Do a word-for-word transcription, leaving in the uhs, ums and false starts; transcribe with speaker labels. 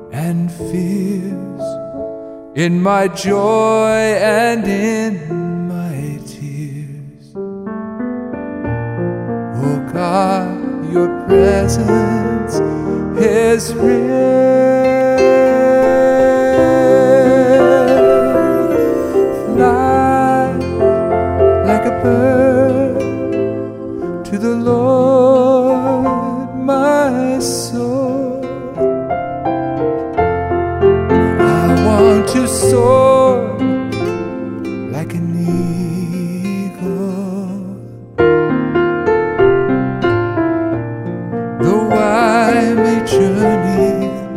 Speaker 1: and fears, in my joy and in my tears. Oh God, your presence is real. Fly like a bird